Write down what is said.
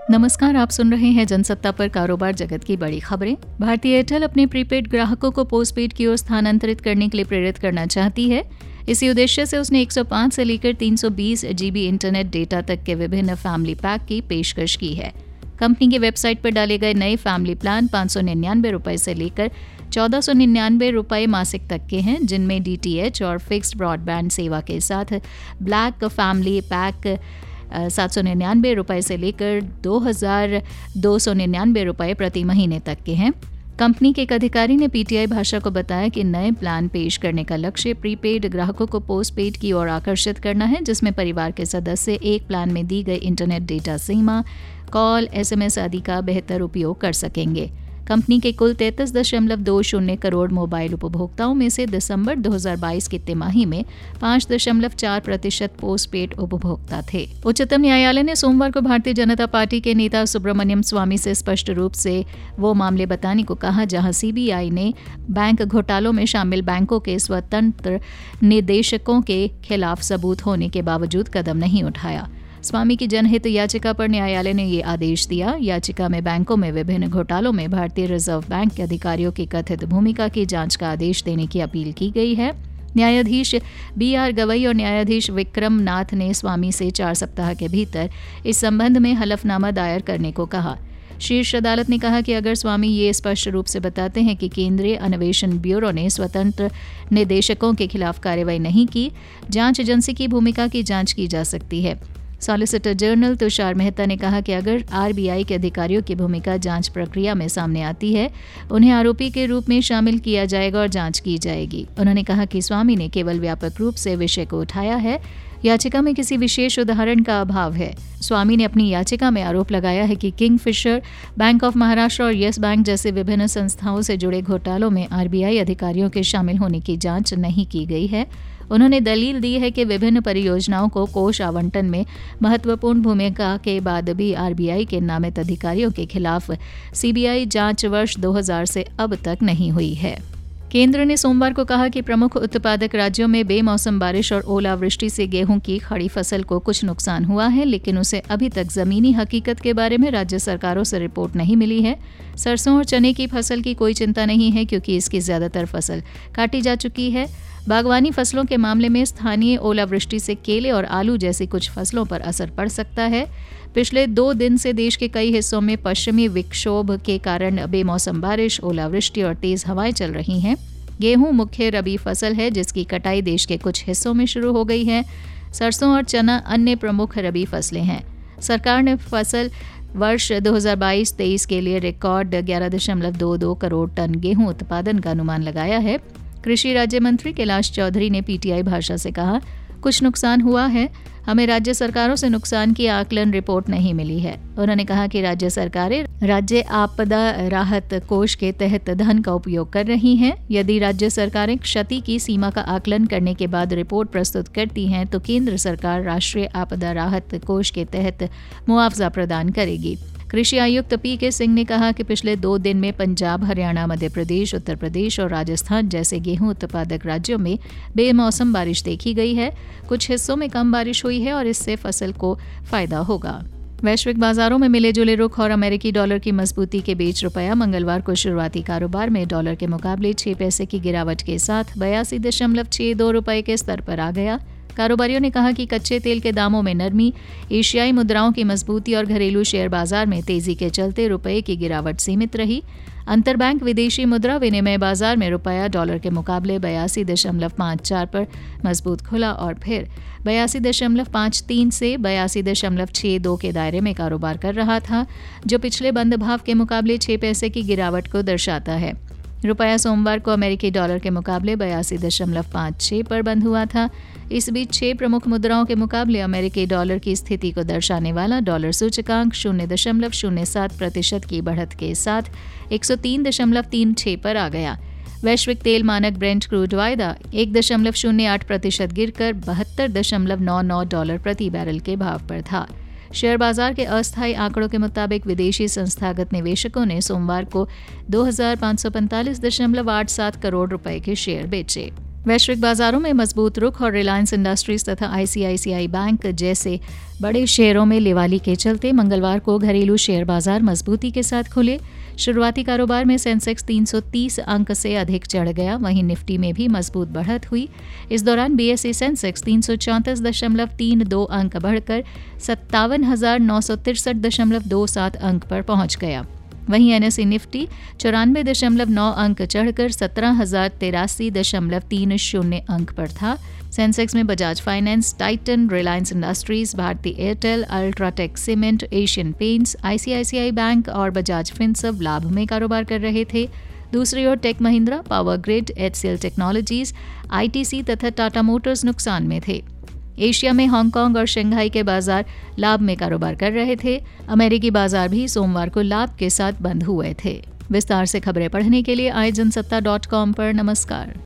नमस्कार, आप सुन रहे हैं जनसत्ता पर कारोबार जगत की बड़ी खबरें। भारतीय एयरटेल अपने प्रीपेड ग्राहकों को पोस्टपेड की ओर स्थानांतरित करने के लिए प्रेरित करना चाहती है। इसी उद्देश्य से उसने 105 से लेकर 320 GB इंटरनेट डेटा तक के विभिन्न फैमिली पैक की पेशकश की है। कंपनी की वेबसाइट पर डाले गए नए फैमिली प्लान 599 रुपये से लेकर 1499 रुपये मासिक तक के हैं, जिनमें DTH और फिक्स्ड ब्रॉडबैंड सेवा के साथ ब्लैक फैमिली पैक 799 रुपये से लेकर 2299 रुपये प्रति महीने तक के हैं। कंपनी के एक अधिकारी ने PTI भाषा को बताया कि नए प्लान पेश करने का लक्ष्य प्रीपेड ग्राहकों को पोस्टपेड की ओर आकर्षित करना है, जिसमें परिवार के सदस्य एक प्लान में दी गई इंटरनेट डेटा सीमा, कॉल, SMS आदि का बेहतर उपयोग कर सकेंगे। कंपनी के कुल 33.20 करोड़ मोबाइल उपभोक्ताओं में से दिसंबर 2022 की तिमाही में 5.4% पोस्टपेड उपभोक्ता थे। उच्चतम न्यायालय ने सोमवार को भारतीय जनता पार्टी के नेता सुब्रमण्यम स्वामी से स्पष्ट रूप से वो मामले बताने को कहा जहां CBI ने बैंक घोटालों में शामिल बैंकों के स्वतंत्र निदेशकों के खिलाफ सबूत होने के बावजूद कदम नहीं उठाया। स्वामी की जनहित याचिका पर न्यायालय ने ये आदेश दिया। याचिका में बैंकों में विभिन्न घोटालों में भारतीय रिजर्व बैंक के अधिकारियों की कथित भूमिका की जांच का आदेश देने की अपील की गई है। न्यायाधीश BR गवई और न्यायाधीश विक्रम नाथ ने स्वामी से 4 सप्ताह के भीतर इस संबंध में हलफनामा दायर करने को कहा। शीर्ष अदालत ने कहा कि अगर स्वामी ये स्पष्ट रूप से बताते हैं कि केंद्रीय अन्वेषण ब्यूरो ने स्वतंत्र निदेशकों के खिलाफ कार्रवाई नहीं की, जांच एजेंसी की भूमिका की जांच की जा सकती है। सॉलिसिटर जनरल तुषार मेहता ने कहा कि अगर RBI के अधिकारियों की भूमिका जांच प्रक्रिया में सामने आती है, उन्हें आरोपी के रूप में शामिल किया जाएगा और जांच की जाएगी। उन्होंने कहा कि स्वामी ने केवल व्यापक रूप से विषय को उठाया है, याचिका में किसी विशेष उदाहरण का अभाव है। स्वामी ने अपनी याचिका में आरोप लगाया है कि किंगफिशर, बैंक ऑफ महाराष्ट्र और येस बैंक जैसे विभिन्न संस्थाओं से जुड़े घोटालों में RBI अधिकारियों के शामिल होने की जांच नहीं की गई है। उन्होंने दलील दी है कि विभिन्न परियोजनाओं को कोष आवंटन में महत्वपूर्ण भूमिका के बाद भी RBI के नामित अधिकारियों के खिलाफ CBI जांच वर्ष 2000 से अब तक नहीं हुई है। केंद्र ने सोमवार को कहा कि प्रमुख उत्पादक राज्यों में बेमौसम बारिश और ओलावृष्टि से गेहूं की खड़ी फसल को कुछ नुकसान हुआ है, लेकिन उसे अभी तक जमीनी हकीकत के बारे में राज्य सरकारों से रिपोर्ट नहीं मिली है। सरसों और चने की फसल की कोई चिंता नहीं है क्योंकि इसकी ज्यादातर फसल काटी जा चुकी है। बागवानी फसलों के मामले में स्थानीय ओलावृष्टि से केले और आलू जैसी कुछ फसलों पर असर पड़ सकता है। पिछले 2 दिन से देश के कई हिस्सों में पश्चिमी विक्षोभ के कारण बेमौसम बारिश, ओलावृष्टि और तेज हवाएं चल रही हैं। गेहूं मुख्य रबी फसल है जिसकी कटाई देश के कुछ हिस्सों में शुरू हो गई है। सरसों और चना अन्य प्रमुख रबी फसलें हैं। सरकार ने फसल वर्ष 2022-23 के लिए रिकॉर्ड 11.22 करोड़ टन गेहूं उत्पादन का अनुमान लगाया है। कृषि राज्य मंत्री कैलाश चौधरी ने PTI भाषा से कहा, कुछ नुकसान हुआ है, हमें राज्य सरकारों से नुकसान की आकलन रिपोर्ट नहीं मिली है। उन्होंने कहा कि राज्य सरकारें राज्य आपदा राहत कोष के तहत धन का उपयोग कर रही हैं। यदि राज्य सरकारें क्षति की सीमा का आकलन करने के बाद रिपोर्ट प्रस्तुत करती हैं तो केंद्र सरकार राष्ट्रीय आपदा राहत कोष के तहत मुआवजा प्रदान करेगी। कृषि आयुक्त PK सिंह ने कहा कि पिछले 2 दिन में पंजाब, हरियाणा, मध्य प्रदेश, उत्तर प्रदेश और राजस्थान जैसे गेहूं उत्पादक राज्यों में बेमौसम बारिश देखी गई है। कुछ हिस्सों में कम बारिश हुई है और इससे फसल को फायदा होगा। वैश्विक बाजारों में मिले जुले रुख और अमेरिकी डॉलर की मजबूती के बीच रुपया मंगलवार को शुरुआती कारोबार में डॉलर के मुकाबले 6 पैसे की गिरावट के साथ 82.62 रुपये के स्तर पर आ गया। कारोबारियों ने कहा कि कच्चे तेल के दामों में नरमी, एशियाई मुद्राओं की मजबूती और घरेलू शेयर बाजार में तेजी के चलते रुपये की गिरावट सीमित रही। अंतरबैंक विदेशी मुद्रा विनिमय बाजार में रुपया डॉलर के मुकाबले 82.54 पर मजबूत खुला और फिर 82.53 से 82.62 के दायरे में कारोबार कर रहा था, जो पिछले बंद भाव के मुकाबले 6 पैसे की गिरावट को दर्शाता है। रुपया सोमवार को अमेरिकी डॉलर के मुकाबले 82.56 पर बंद हुआ था। इस बीच 6 प्रमुख मुद्राओं के मुकाबले अमेरिकी डॉलर की स्थिति को दर्शाने वाला डॉलर सूचकांक 0.07% की बढ़त के साथ 103.36 पर आ गया। वैश्विक तेल मानक ब्रेंट क्रूड वायदा 1.08% गिरकर $72.99 प्रति बैरल के भाव पर था। शेयर बाजार के अस्थायी आंकड़ों के मुताबिक विदेशी संस्थागत निवेशकों ने सोमवार को 2545.87 करोड़ रुपए के शेयर बेचे। वैश्विक बाजारों में मजबूत रुख और रिलायंस इंडस्ट्रीज तथा आईसीआईसीआई बैंक जैसे बड़े शेयरों में लिवाली के चलते मंगलवार को घरेलू शेयर बाजार मजबूती के साथ खुले। शुरुआती कारोबार में सेंसेक्स 330 अंक से अधिक चढ़ गया, वहीं निफ्टी में भी मजबूत बढ़त हुई। इस दौरान बीएसई सेंसेक्स 334.32 अंक बढ़कर 57,963.27 अंक पर पहुंच गया। वहीं एनएसई निफ्टी 94.9 अंक चढ़कर 17,083.30 अंक पर था। सेंसेक्स में Bajaj finance, Titan, Reliance Industries, Bharti Airtel, UltraTech cement, Asian Paints, ICICI Bank और बजाज फिनसर्व लाभ में कारोबार कर रहे थे। दूसरी ओर tech Mahindra, power grid, HCL technologies, ITC तथा टाटा मोटर्स नुकसान में थे। एशिया में हांगकांग और शंघाई के बाजार लाभ में कारोबार कर रहे थे। अमेरिकी बाजार भी सोमवार को लाभ के साथ बंद हुए थे। विस्तार से खबरें पढ़ने के लिए आए जनसत्ता.com पर नमस्कार।